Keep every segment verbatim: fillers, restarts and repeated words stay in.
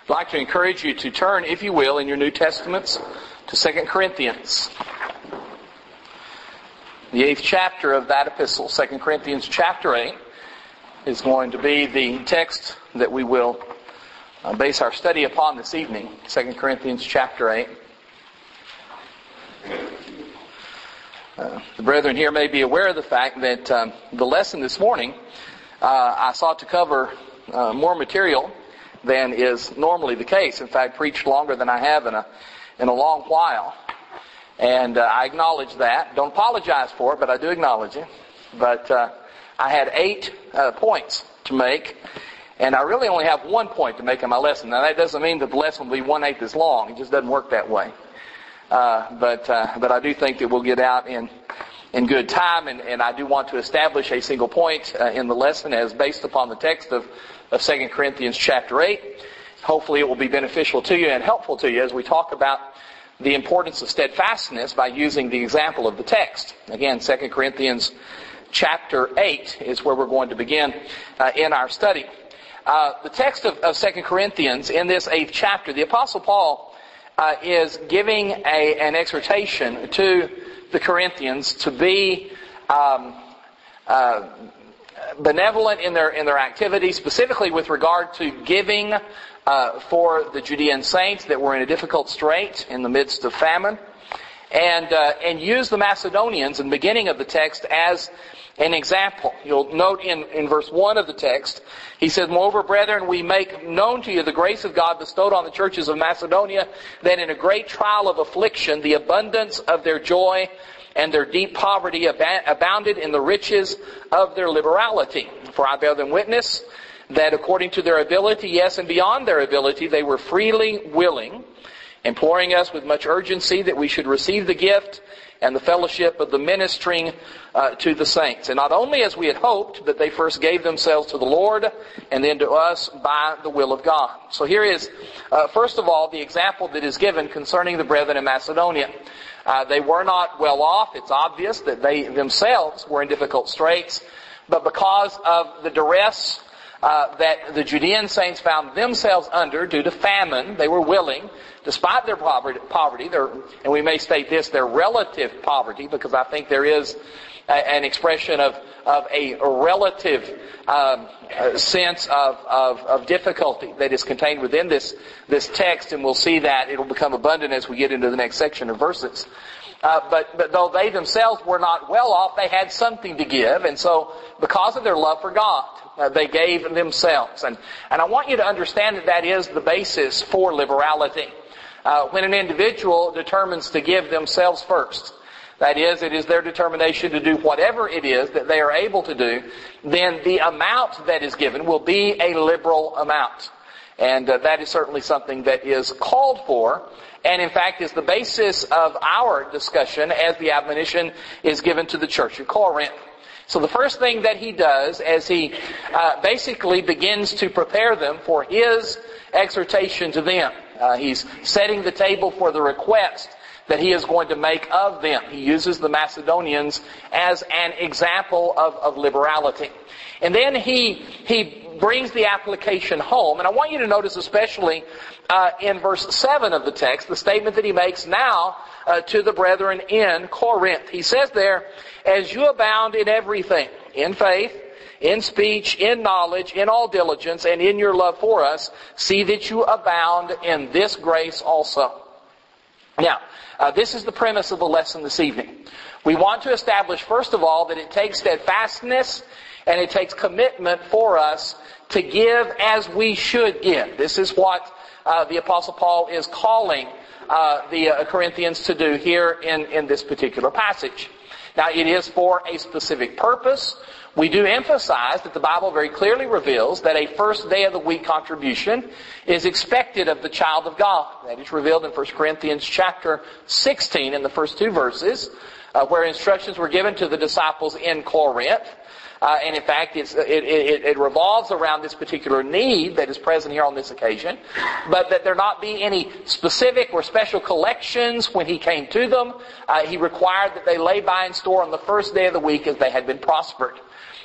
I'd like to encourage you to turn, if you will, in your New Testaments to Second Corinthians. The eighth chapter of that epistle, Second Corinthians chapter eight, is going to be the text that we will uh, base our study upon this evening. Second Corinthians chapter eight. Uh, the brethren here may be aware of the fact that um, the lesson this morning, uh, I sought to cover uh, more material than is normally the case. In fact, preached longer than I have in a in a long while. And uh, I acknowledge that. Don't apologize for it, but I do acknowledge it. But uh, I had eight uh, points to make, and I really only have one point to make in my lesson. Now, that doesn't mean that the lesson will be one-eighth as long. It just doesn't work that way. Uh, but uh, but I do think that we'll get out in in good time, and, and I do want to establish a single point uh, in the lesson as based upon the text of, of Second Corinthians chapter eight. Hopefully it will be beneficial to you and helpful to you as we talk about the importance of steadfastness by using the example of the text. Again, Second Corinthians chapter eight is where we're going to begin uh, in our study. Uh, the text of, of Second Corinthians in this eighth chapter, the Apostle Paul uh, is giving a, an exhortation to the Corinthians to be um, uh, benevolent in their in their activities, specifically with regard to giving uh, for the Judean saints that were in a difficult strait in the midst of famine, and uh, and use the Macedonians in the beginning of the text as an example. You'll note in, in verse one of the text, he says, "Moreover, brethren, we make known to you the grace of God bestowed on the churches of Macedonia, that in a great trial of affliction, the abundance of their joy and their deep poverty abounded in the riches of their liberality. For I bear them witness that according to their ability, yes, and beyond their ability, they were freely willing, imploring us with much urgency that we should receive the gift and the fellowship of the ministering uh, to the saints. And not only as we had hoped, but they first gave themselves to the Lord and then to us by the will of God." So here is, uh, first of all, the example that is given concerning the brethren in Macedonia. Uh, they were not well off. It's obvious that they themselves were in difficult straits. But because of the duress uh, that the Judean saints found themselves under due to famine, they were willing, despite their poverty, poverty their, and we may state this, their relative poverty, because I think there is a, an expression of, of a relative um, sense of, of, of difficulty that is contained within this, this text, and we'll see that it'll become abundant as we get into the next section of verses. Uh, but, but though they themselves were not well off, they had something to give, and so because of their love for God, uh, they gave themselves. And, and I want you to understand that that is the basis for liberality. Uh, when an individual determines to give themselves first, that is, it is their determination to do whatever it is that they are able to do, then the amount that is given will be a liberal amount. And uh, that is certainly something that is called for, and in fact is the basis of our discussion as the admonition is given to the church at Corinth. So the first thing that he does as he uh, basically begins to prepare them for his exhortation to them, uh, he's setting the table for the request that he is going to make of them. He uses the Macedonians as an example of, of liberality. And then he he brings the application home. And I want you to notice especially uh, in verse seven of the text, the statement that he makes now uh, to the brethren in Corinth. He says there, "As you abound in everything, in faith, in speech, in knowledge, in all diligence, and in your love for us, see that you abound in this grace also." Now, uh, this is the premise of the lesson this evening. We want to establish, first of all, that it takes steadfastness and it takes commitment for us to give as we should give. This is what uh, the Apostle Paul is calling uh, the uh, Corinthians to do here in, in this particular passage. Now, it is for a specific purpose. We do emphasize that the Bible very clearly reveals that a first day of the week contribution is expected of the child of God. That is revealed in First Corinthians chapter sixteen in the first two verses, uh, where instructions were given to the disciples in Corinth. Uh, and in fact, it's, it, it, it revolves around this particular need that is present here on this occasion. But that there not be any specific or special collections when he came to them. Uh, he required that they lay by in store on the first day of the week as they had been prospered.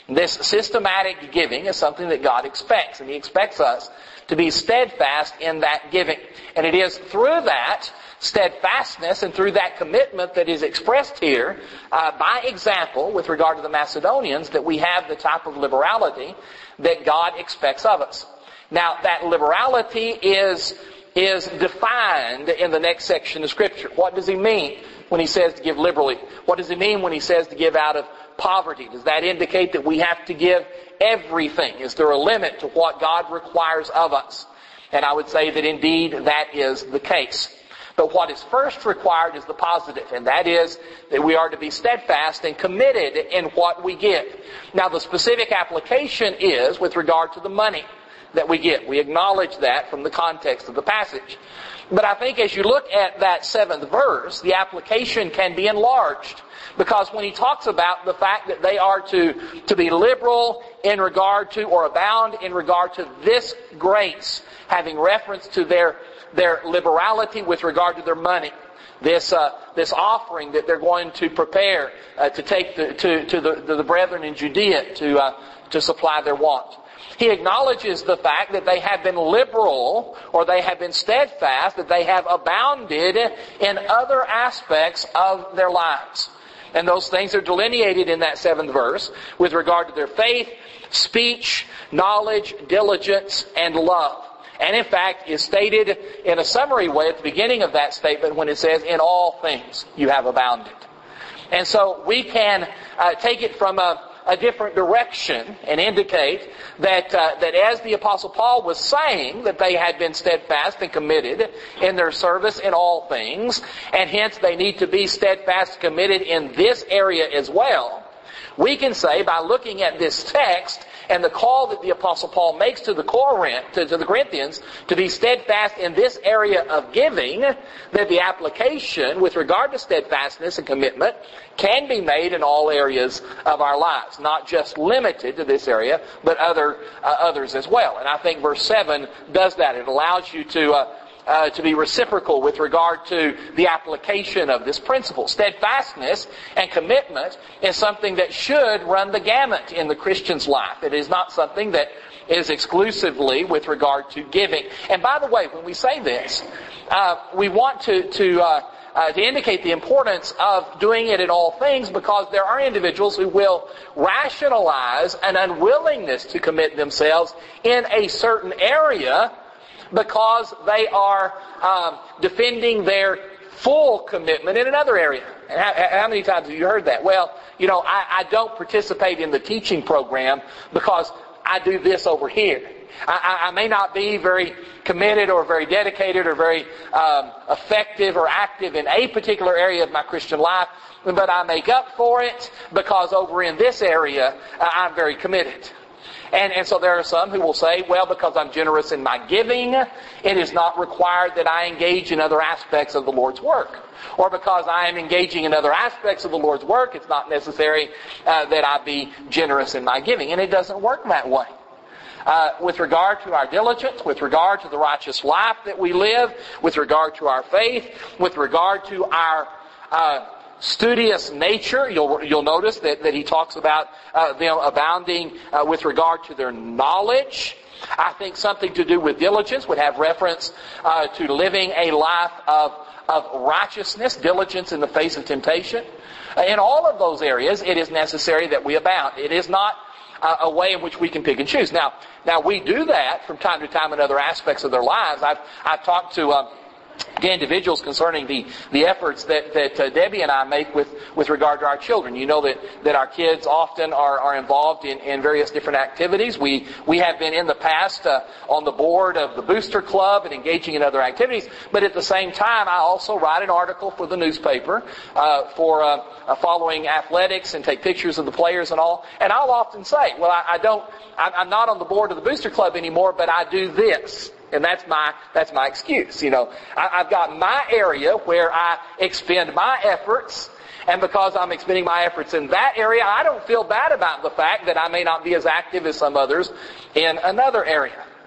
This systematic giving is something that God expects, and He expects us to be steadfast in that giving. And it is through that steadfastness and through that commitment that is expressed here uh, by example with regard to the Macedonians that we have the type of liberality that God expects of us. Now, that liberality is is defined in the next section of Scripture. What does He mean when He says to give liberally? What does He mean when He says to give out of poverty? Does that indicate that we have to give everything? Is there a limit to what God requires of us? And I would say that indeed that is the case. But what is first required is the positive, and that is that we are to be steadfast and committed in what we give. Now, the specific application is with regard to the money that we give. We acknowledge that from the context of the passage. But I think as you look at that seventh verse, the application can be enlarged. Because when he talks about the fact that they are to, to be liberal in regard to, or abound in regard to this grace, having reference to their, their liberality with regard to their money, this, uh, this offering that they're going to prepare uh, to take the, to, to, the, to the brethren in Judea to, uh, to supply their want. He acknowledges the fact that they have been liberal, or they have been steadfast, that they have abounded in other aspects of their lives. And those things are delineated in that seventh verse with regard to their faith, speech, knowledge, diligence, and love. And in fact is stated in a summary way at the beginning of that statement when it says, in all things you have abounded. And so we can uh, take it from a a different direction and indicate that uh, that as the Apostle Paul was saying that they had been steadfast and committed in their service in all things, and hence they need to be steadfast and committed in this area as well. We can say by looking at this text and the call that the Apostle Paul makes to the Corinth, to, to the Corinthians to be steadfast in this area of giving, that the application with regard to steadfastness and commitment can be made in all areas of our lives, not just limited to this area, but other uh, others as well. And I think verse seven does that. It allows you to uh, Uh, to be reciprocal with regard to the application of this principle. Steadfastness and commitment is something that should run the gamut in the Christian's life. It is not something that is exclusively with regard to giving. And by the way, when we say this, uh, we want to to, uh, uh, to indicate the importance of doing it in all things, because there are individuals who will rationalize an unwillingness to commit themselves in a certain area because they are um, defending their full commitment in another area. And how, how many times have you heard that? Well, you know, I, I don't participate in the teaching program because I do this over here. I, I may not be very committed or very dedicated or very um, effective or active in a particular area of my Christian life, but I make up for it because over in this area uh, I'm very committed. And, and so there are some who will say, well, because I'm generous in my giving, it is not required that I engage in other aspects of the Lord's work. Or because I am engaging in other aspects of the Lord's work, it's not necessary uh, that I be generous in my giving. And it doesn't work that way. Uh, with regard to our diligence, with regard to the righteous life that we live, with regard to our faith, with regard to our uh, studious nature, you'll you'll notice that, that he talks about uh, them abounding uh, with regard to their knowledge. I think something to do with diligence would have reference uh, to living a life of of righteousness, diligence in the face of temptation. Uh, in all of those areas, it is necessary that we abound. It is not uh, a way in which we can pick and choose. Now, now we do that from time to time in other aspects of their lives. I've I've talked to Um, to individuals concerning the, the efforts that, that uh, Debbie and I make with, with regard to our children. You know that, that our kids often are, are involved in, in various different activities. We, we have been in the past uh, on the board of the Booster Club and engaging in other activities. But at the same time, I also write an article for the newspaper uh, for uh, uh, following athletics and take pictures of the players and all. And I'll often say, well, I, I don't, I'm not on the board of the Booster Club anymore, but I do this. And that's my that's my excuse. You know, I, I've got my area where I expend my efforts, and because I'm expending my efforts in that area, I don't feel bad about the fact that I may not be as active as some others in another area.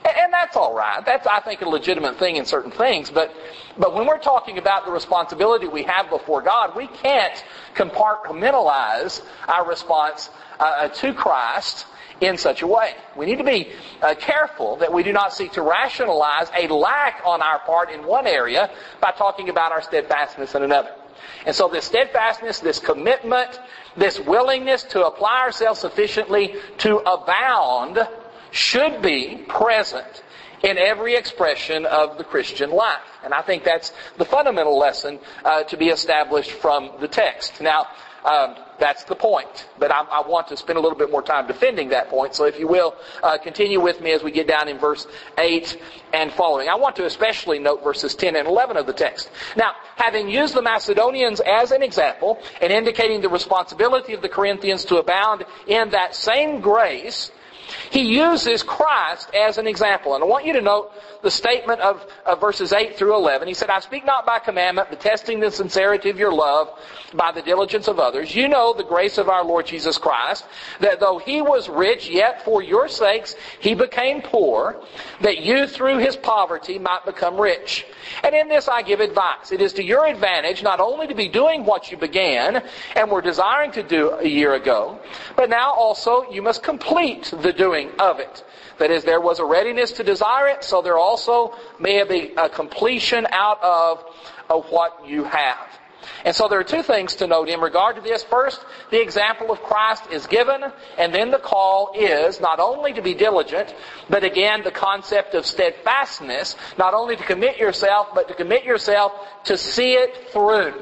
And that's all right. That's, I think, a legitimate thing in certain things. But, but when we're talking about the responsibility we have before God, we can't compartmentalize our response uh, to Christ in such a way. We need to be uh, careful that we do not seek to rationalize a lack on our part in one area by talking about our steadfastness in another. And so this steadfastness, this commitment, this willingness to apply ourselves sufficiently to abound should be present in every expression of the Christian life. And I think that's the fundamental lesson uh, to be established from the text. Now, um, that's the point. But I, I want to spend a little bit more time defending that point. So if you will, uh, continue with me as we get down in verse eight and following. I want to especially note verses ten and eleven of the text. Now, having used the Macedonians as an example and indicating the responsibility of the Corinthians to abound in that same grace, he uses Christ as an example. And I want you to note the statement of, of verses eight through eleven. He said, I speak not by commandment, but testing the sincerity of your love by the diligence of others. You know the grace of our Lord Jesus Christ, that though he was rich, yet for your sakes he became poor, that you through his poverty might become rich. And in this I give advice. It is to your advantage not only to be doing what you began and were desiring to do a year ago, but now also you must complete the doing of it. That is, there was a readiness to desire it, so there also may be a completion out of, of what you have. And so there are two things to note in regard to this. First, the example of Christ is given, and then the call is not only to be diligent, but again the concept of steadfastness, not only to commit yourself, but to commit yourself to see it through.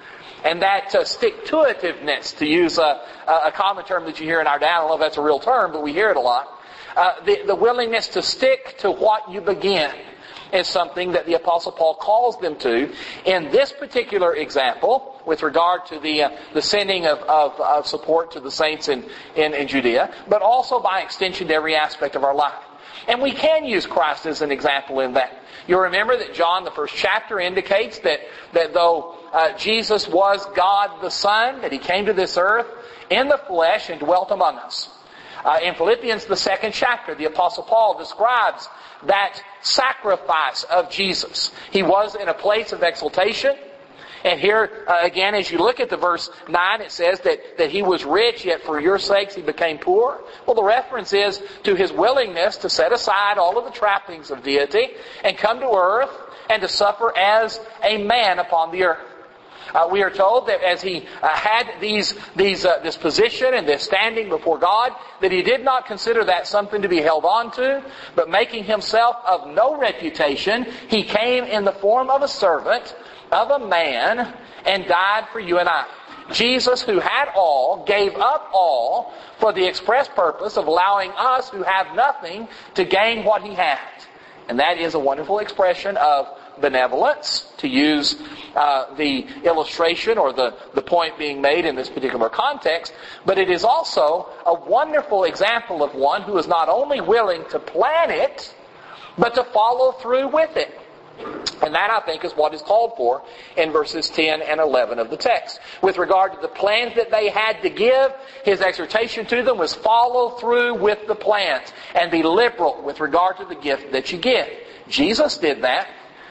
And that uh, stick-to-itiveness, to use a, a common term that you hear in our day, I don't know if that's a real term, but we hear it a lot. Uh, the, the willingness to stick to what you begin is something that the Apostle Paul calls them to in this particular example with regard to the uh, the sending of, of, of support to the saints in, in, in Judea, but also by extension to every aspect of our life. And we can use Christ as an example in that. You'll remember that John, the first chapter, indicates that, that though uh, Jesus was God the Son, that he came to this earth in the flesh and dwelt among us. Uh, in Philippians, the second chapter, the Apostle Paul describes that sacrifice of Jesus. He was in a place of exaltation. And here, uh, again, as you look at the verse nine, it says that, that he was rich, yet for your sakes he became poor. Well, the reference is to his willingness to set aside all of the trappings of deity and come to earth and to suffer as a man upon the earth. Uh, we are told that as he uh, had these, these, uh, this position and this standing before God, that he did not consider that something to be held on to, but making himself of no reputation, he came in the form of a servant, of a man, and died for you and I. Jesus, who had all, gave up all for the express purpose of allowing us who have nothing to gain what he had. And that is a wonderful expression of benevolence, to use uh, the illustration or the, the point being made in this particular context. But it is also a wonderful example of one who is not only willing to plan it, but to follow through with it. And that, I think, is what is called for in verses ten and eleven of the text. With regard to the plans that they had to give, his exhortation to them was follow through with the plans and be liberal with regard to the gift that you give. Jesus did that.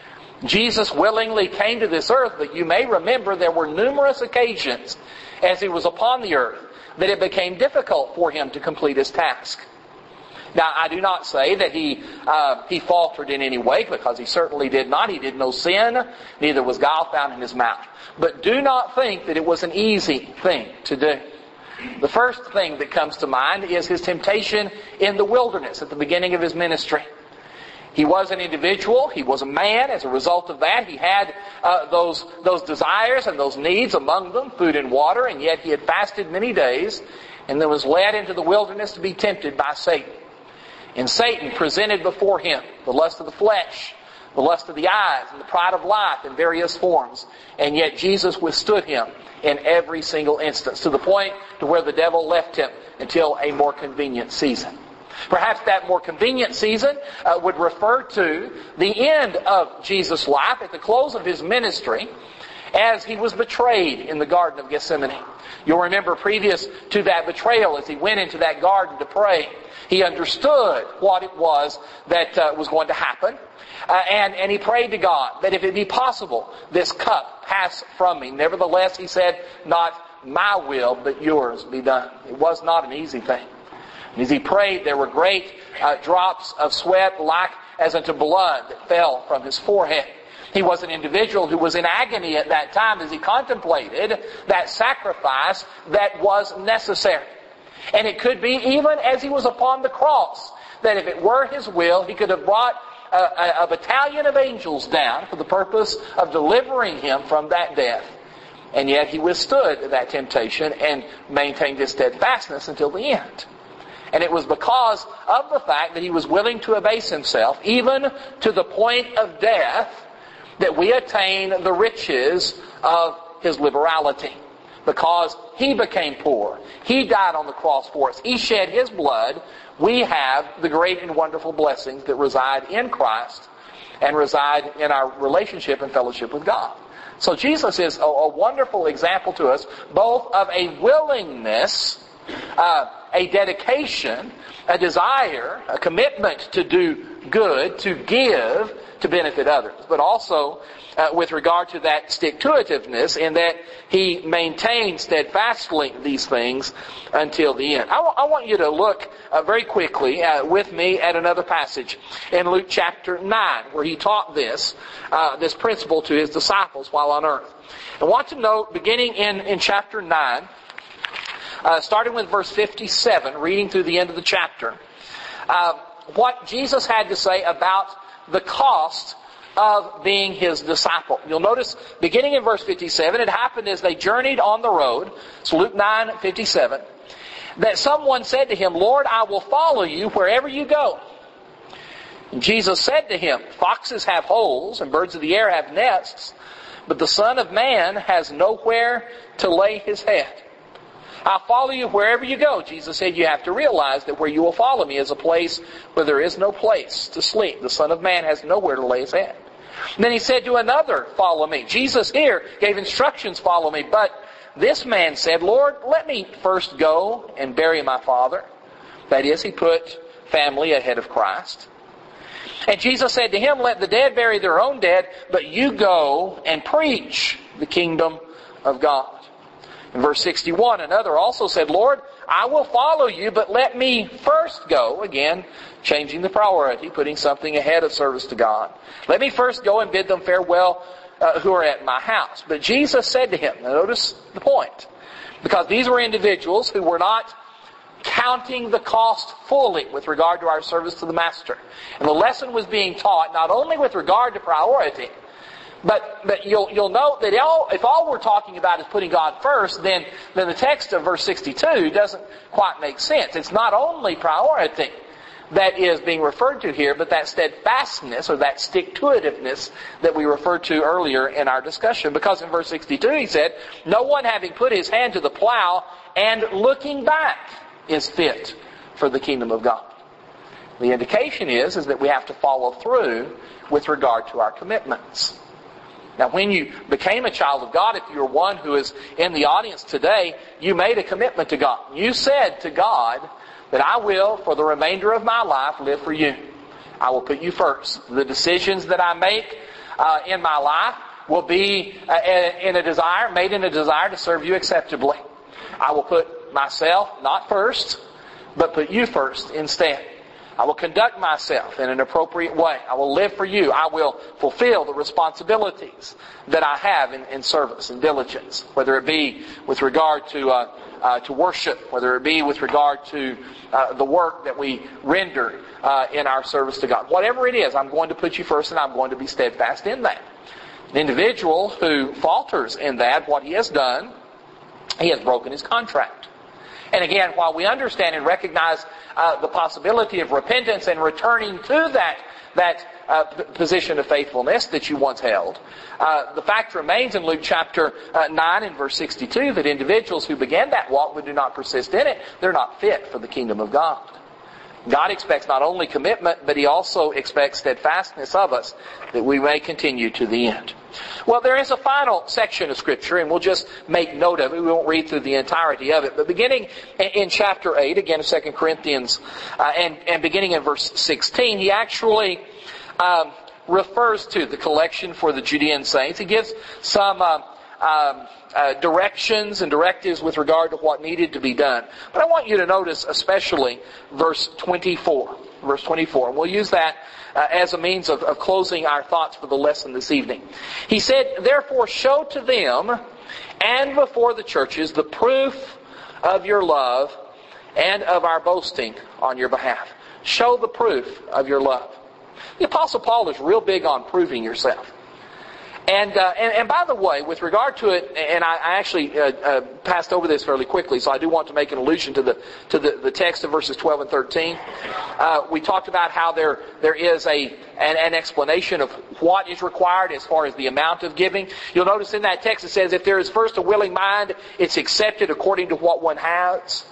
Jesus willingly came to this earth, but you may remember there were numerous occasions as he was upon the earth that it became difficult for him to complete his task. Now, I do not say that he uh, he faltered in any way, because he certainly did not. He did no sin, neither was guile found in his mouth. But do not think that it was an easy thing to do. The first thing that comes to mind is his temptation in the wilderness at the beginning of his ministry. He was an individual. He was a man. As a result of that, he had uh, those those desires and those needs, among them food and water, and yet he had fasted many days and then was led into the wilderness to be tempted by Satan. And Satan presented before him the lust of the flesh, the lust of the eyes, and the pride of life in various forms. And yet Jesus withstood him in every single instance, to the point to where the devil left him until a more convenient season. Perhaps that more convenient season uh, would refer to the end of Jesus' life, at the close of his ministry, as he was betrayed in the Garden of Gethsemane. You'll remember previous to that betrayal, as he went into that garden to pray, he understood what it was that uh, was going to happen. Uh, and, and he prayed to God that if it be possible, this cup pass from me. Nevertheless, he said, not my will, but yours be done. It was not an easy thing. And as he prayed, there were great uh, drops of sweat like as unto blood that fell from his forehead. He was an individual who was in agony at that time as he contemplated that sacrifice that was necessary. And it could be even as he was upon the cross, that if it were his will, he could have brought a, a, a battalion of angels down for the purpose of delivering him from that death. And yet he withstood that temptation and maintained his steadfastness until the end. And it was because of the fact that he was willing to abase himself, even to the point of death, that we attain the riches of his liberality. Because he became poor. He died on the cross for us. He shed his blood. We have the great and wonderful blessings that reside in Christ and reside in our relationship and fellowship with God. So Jesus is a, a wonderful example to us, both of a willingness, uh, a dedication, a desire, a commitment to do good, to give, to benefit others. But also uh, with regard to that stick-to-itiveness, in that he maintained steadfastly these things until the end. I, w- I want you to look uh, very quickly uh, with me at another passage in Luke chapter nine, where he taught this, uh, this principle to his disciples while on earth. I want to note, beginning in, in chapter nine, uh, starting with verse fifty-seven, reading through the end of the chapter, uh, what Jesus had to say about the cost of being his disciple. You'll notice, beginning in verse fifty-seven, it happened as they journeyed on the road, it's Luke nine fifty-seven, that someone said to him, Lord, I will follow you wherever you go. And Jesus said to him, foxes have holes and birds of the air have nests, but the Son of Man has nowhere to lay his head. I'll follow you wherever you go. Jesus said you have to realize that where you will follow me is a place where there is no place to sleep. The Son of Man has nowhere to lay his head. And then he said to another, follow me. Jesus here gave instructions, follow me. But this man said, Lord, let me first go and bury my father. That is, he put family ahead of Christ. And Jesus said to him, let the dead bury their own dead, but you go and preach the kingdom of God. In verse sixty-one, another also said, Lord, I will follow you, but let me first go. Again, changing the priority, putting something ahead of service to God. Let me first go and bid them farewell uh, who are at my house. But Jesus said to him, now notice the point, because these were individuals who were not counting the cost fully with regard to our service to the Master. And the lesson was being taught not only with regard to priority, But but you'll you'll note that all, if all we're talking about is putting God first, then then the text of verse sixty-two doesn't quite make sense. It's not only priority that is being referred to here, but that steadfastness or that stick-to-itiveness that we referred to earlier in our discussion. Because in verse sixty-two he said, no one having put his hand to the plow and looking back is fit for the kingdom of God. The indication is, is that we have to follow through with regard to our commitments. Now, when you became a child of God, if you're one who is in the audience today, you made a commitment to God. You said to God that I will, for the remainder of my life, live for you. I will put you first. The decisions that I make uh, in my life will be uh, in a desire, made in a desire to serve you acceptably. I will put myself not first, but put you first instead. I will conduct myself in an appropriate way. I will live for you. I will fulfill the responsibilities that I have in, in service and diligence, whether it be with regard to uh, uh, to worship, whether it be with regard to uh, the work that we render uh, in our service to God. Whatever it is, I'm going to put you first and I'm going to be steadfast in that. An individual who falters in that, what he has done, he has broken his contract. And again, while we understand and recognize uh, the possibility of repentance and returning to that that uh, p- position of faithfulness that you once held, uh, the fact remains in Luke chapter uh, nine and verse sixty-two that individuals who began that walk but do not persist in it, they're not fit for the kingdom of God. God expects not only commitment, but He also expects steadfastness of us, that we may continue to the end. Well, there is a final section of Scripture, and we'll just make note of it. We won't read through the entirety of it. But beginning in chapter eight, again of Second Corinthians, uh, and, and beginning in verse sixteen, he actually um, refers to the collection for the Judean saints. He gives some um, um, uh, directions and directives with regard to what needed to be done. But I want you to notice especially verse twenty-four. Verse twenty-four. And we'll use that uh, as a means of, of closing our thoughts for the lesson this evening. He said, "Therefore show to them and before the churches the proof of your love and of our boasting on your behalf." Show the proof of your love. The Apostle Paul is real big on proving yourself. And, uh, and and by the way, with regard to it, and I, I actually uh, uh, passed over this fairly quickly, so I do want to make an allusion to the to the, the text of verses twelve and thirteen. Uh, we talked about how there there is a an, an explanation of what is required as far as the amount of giving. You'll notice in that text it says, if there is first a willing mind, it's accepted according to what one has.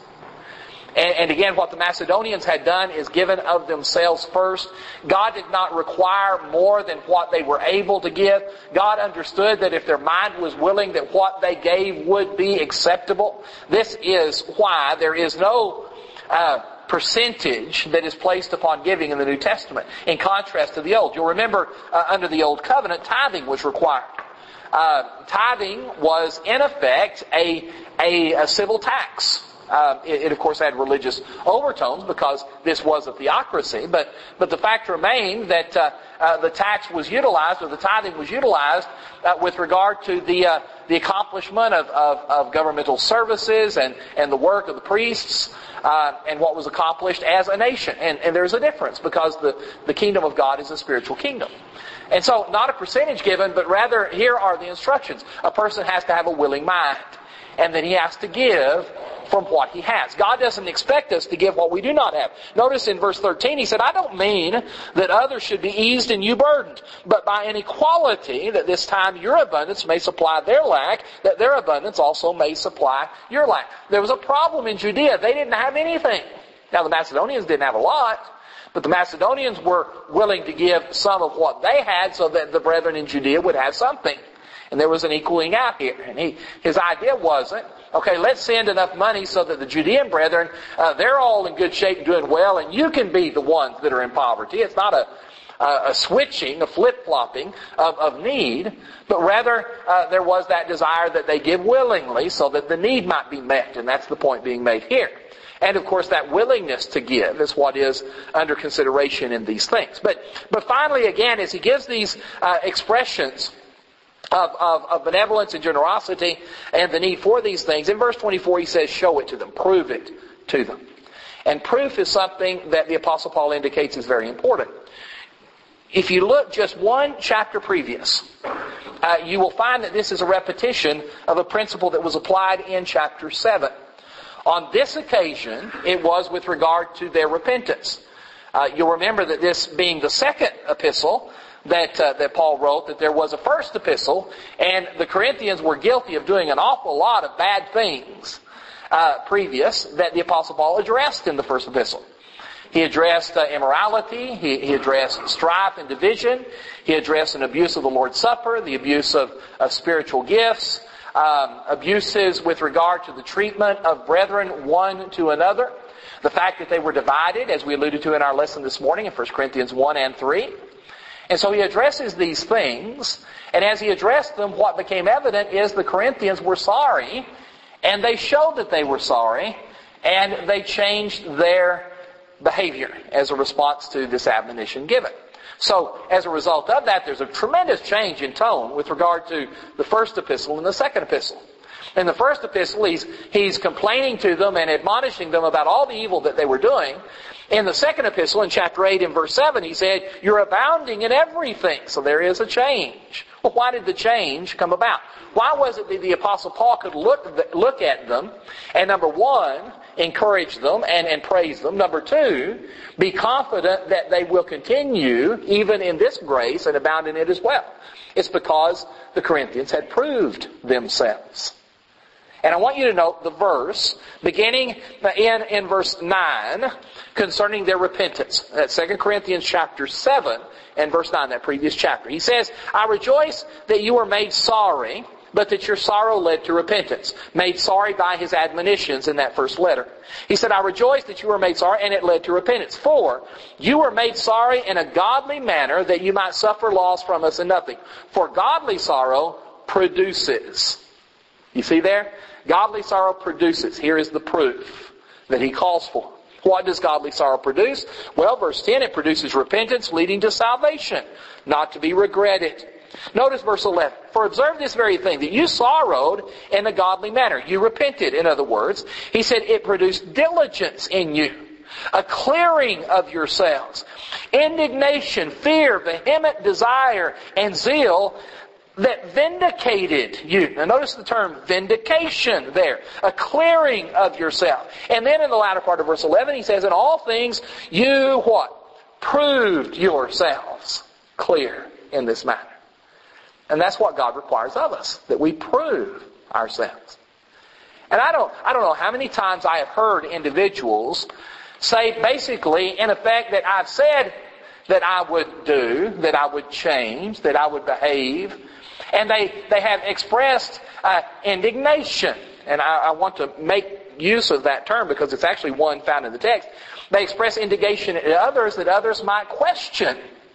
And, and again, what the Macedonians had done is given of themselves first. God did not require more than what they were able to give. God understood that if their mind was willing, that what they gave would be acceptable. This is why there is no uh, percentage that is placed upon giving in the New Testament, in contrast to the Old. You'll remember uh, under the Old Covenant, tithing was required. Uh, tithing was, in effect, a, a, a civil tax. Uh, it, it, of course, had religious overtones because this was a theocracy. But, but the fact remained that uh, uh, the tax was utilized, or the tithing was utilized, uh, with regard to the uh, the accomplishment of, of, of governmental services and, and the work of the priests, uh, and what was accomplished as a nation. And, and there's a difference because the, the kingdom of God is a spiritual kingdom. And so, not a percentage given, but rather here are the instructions. A person has to have a willing mind, and then he has to give from what he has. God doesn't expect us to give what we do not have. Notice in verse thirteen, he said, "I don't mean that others should be eased and you burdened, but by inequality, that this time your abundance may supply their lack, that their abundance also may supply your lack." There was a problem in Judea. They didn't have anything. Now, the Macedonians didn't have a lot, but the Macedonians were willing to give some of what they had so that the brethren in Judea would have something. And there was an equaling out here. And he, his idea wasn't, okay, let's send enough money so that the Judean brethren, uh, they're all in good shape and doing well, and you can be the ones that are in poverty. It's not a, a, a switching, a flip-flopping of, of need, but rather uh, there was that desire that they give willingly so that the need might be met. And that's the point being made here. And of course, that willingness to give is what is under consideration in these things. But, but finally, again, as he gives these uh, expressions Of, of, of benevolence and generosity and the need for these things, in verse twenty-four he says, show it to them, prove it to them. And proof is something that the Apostle Paul indicates is very important. If you look just one chapter previous, uh, you will find that this is a repetition of a principle that was applied in chapter seven. On this occasion, it was with regard to their repentance. Uh, you'll remember that this being the second epistle that uh, that Paul wrote, that there was a first epistle, and the Corinthians were guilty of doing an awful lot of bad things uh, previous that the Apostle Paul addressed in the first epistle. He addressed uh, immorality, he, he addressed strife and division, he addressed an abuse of the Lord's Supper, the abuse of, of spiritual gifts, um, abuses with regard to the treatment of brethren one to another, the fact that they were divided, as we alluded to in our lesson this morning in First Corinthians one and three. And so he addresses these things, and as he addressed them, what became evident is the Corinthians were sorry, and they showed that they were sorry, and they changed their behavior as a response to this admonition given. So, as a result of that, there's a tremendous change in tone with regard to the first epistle and the second epistle. In the first epistle, he's, he's complaining to them and admonishing them about all the evil that they were doing. In the second epistle, in chapter eight and verse seven, he said, you're abounding in everything. So there is a change. Well, why did the change come about? Why was it that the Apostle Paul could look, look at them and, number one, encourage them and, and praise them. Number two, be confident that they will continue even in this grace and abound in it as well. It's because the Corinthians had proved themselves. And I want you to note the verse beginning in, in verse nine concerning their repentance. That's Second Corinthians chapter seven and verse nine, that previous chapter. He says, I rejoice that you were made sorry, but that your sorrow led to repentance. Made sorry by his admonitions in that first letter. He said, I rejoice that you were made sorry, and it led to repentance. For you were made sorry in a godly manner, that you might suffer loss from us in nothing. For godly sorrow produces. You see there? Godly sorrow produces. Here is the proof that he calls for. What does godly sorrow produce? Well, verse ten, it produces repentance leading to salvation, not to be regretted. Notice verse eleven. For observe this very thing, that you sorrowed in a godly manner. You repented, in other words. He said it produced diligence in you, a clearing of yourselves, indignation, fear, vehement desire, and zeal that vindicated you. Now notice the term vindication there. A clearing of yourself. And then in the latter part of verse eleven, he says, in all things you what? Proved yourselves clear in this matter. And that's what God requires of us, that we prove ourselves. And I don't, I don't know how many times I have heard individuals say basically, in effect, that I've said that I would do, that I would change, that I would behave, and they, they have expressed uh, indignation. And I, I want to make use of that term because it's actually one found in the text. They express indignation in others that others might question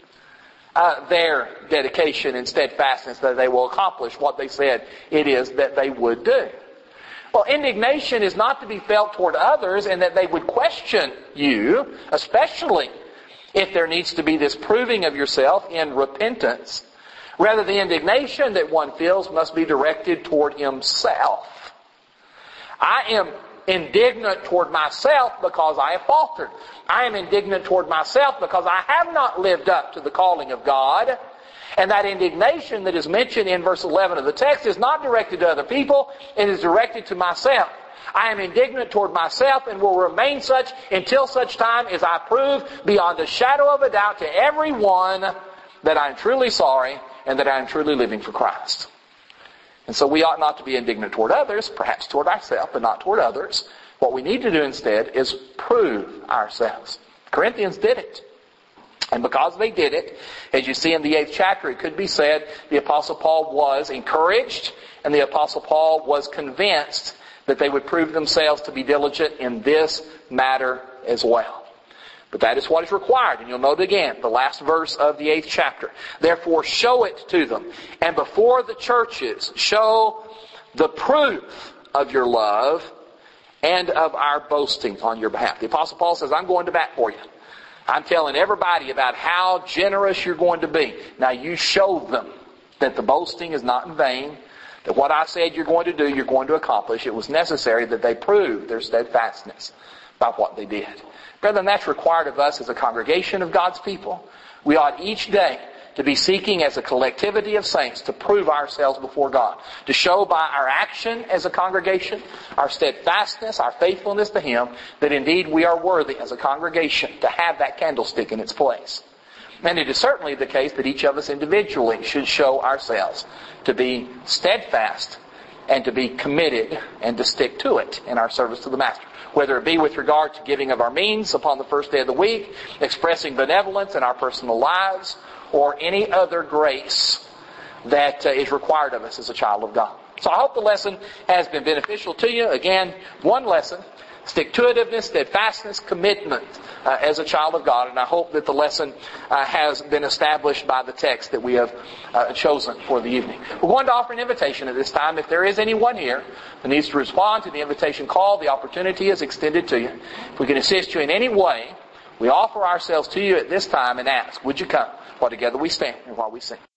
uh, their dedication and steadfastness, that they will accomplish what they said it is that they would do. Well, indignation is not to be felt toward others, and that they would question you, especially if there needs to be this proving of yourself in repentance. Rather, the indignation that one feels must be directed toward himself. I am indignant toward myself because I have faltered. I am indignant toward myself because I have not lived up to the calling of God. And that indignation that is mentioned in verse eleven of the text is not directed to other people. It is directed to myself. I am indignant toward myself and will remain such until such time as I prove beyond a shadow of a doubt to everyone that I am truly sorry and that I am truly living for Christ. And so we ought not to be indignant toward others, perhaps toward ourselves, but not toward others. What we need to do instead is prove ourselves. Corinthians did it. And because they did it, as you see in the eighth chapter, it could be said the Apostle Paul was encouraged and the Apostle Paul was convinced that they would prove themselves to be diligent in this matter as well. But that is what is required. And you'll note again, the last verse of the eighth chapter. Therefore, show it to them. And before the churches, show the proof of your love and of our boasting on your behalf. The Apostle Paul says, I'm going to bat for you. I'm telling everybody about how generous you're going to be. Now you show them that the boasting is not in vain, that what I said you're going to do, you're going to accomplish. It was necessary that they prove their steadfastness by what they did. Brethren, that's required of us as a congregation of God's people. We ought each day to be seeking as a collectivity of saints to prove ourselves before God. To show by our action as a congregation, our steadfastness, our faithfulness to Him, that indeed we are worthy as a congregation to have that candlestick in its place. And it is certainly the case that each of us individually should show ourselves to be steadfast and to be committed and to stick to it in our service to the Master. Whether it be with regard to giving of our means upon the first day of the week, expressing benevolence in our personal lives, or any other grace that uh, is required of us as a child of God. So I hope the lesson has been beneficial to you. Again, one lesson, stick-to-itiveness, steadfastness, commitment uh, as a child of God. And I hope that the lesson uh, has been established by the text that we have uh, chosen for the evening. We're going to offer an invitation at this time. If there is anyone here who needs to respond to the invitation call, the opportunity is extended to you. If we can assist you in any way, we offer ourselves to you at this time and ask, would you come while together we stand and while we sing.